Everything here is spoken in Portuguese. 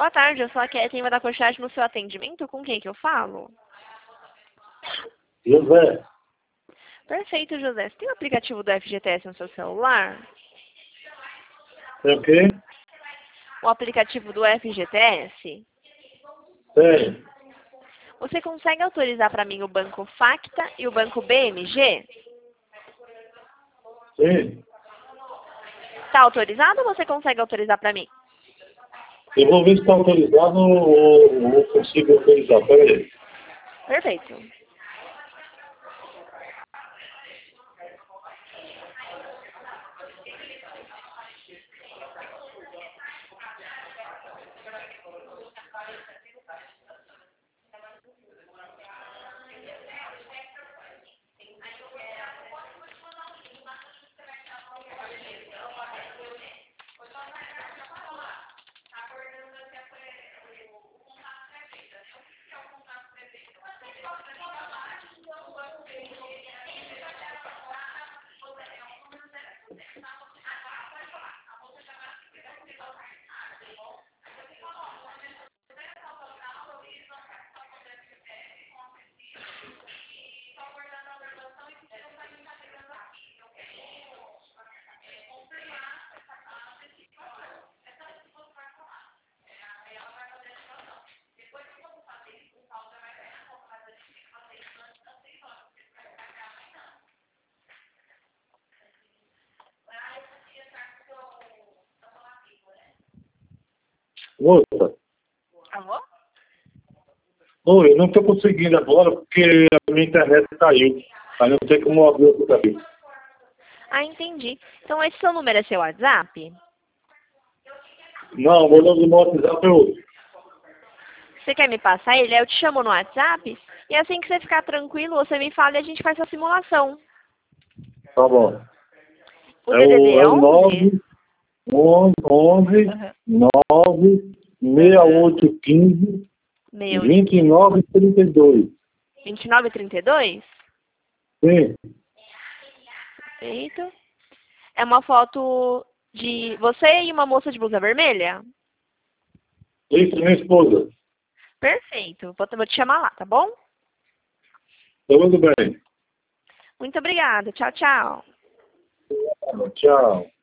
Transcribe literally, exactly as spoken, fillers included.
Boa tarde, eu sou a Kathleen da Cochete no seu atendimento. Com quem que eu falo? José. Perfeito, José. Você tem o aplicativo do F G T S no seu celular? Tem o quê? O aplicativo do F G T S? Tem. Você consegue autorizar para mim o Banco Facta e o Banco B M G? Sim. Está autorizado ou você consegue autorizar para mim? Eu vou ver se está autorizado ou, ou consigo autorizar. Pera aí. Perfeito. Moça. Alô? Oi, eu não estou conseguindo agora porque a minha internet caiu. Aí não sei como abrir o aplicativo. Ah, entendi. Então esse seu número é seu WhatsApp? Não, meu nome do WhatsApp é outro. Você quer me passar ele? Aí eu te chamo no WhatsApp e assim que você ficar tranquilo, você me fala e a gente faz a simulação. Tá bom. O É D D D o, é é o onze? nove, onze, Uhum. nove, seis oito, quinze, vinte e nove, trinta e dois. vinte e nove e trinta e dois? Sim, Perfeito. É uma foto de você e uma moça de blusa vermelha? isso, minha esposa. Perfeito. Vou, vou te chamar lá, tá bom? Tudo bem. Muito obrigada. Tchau, tchau. Tchau.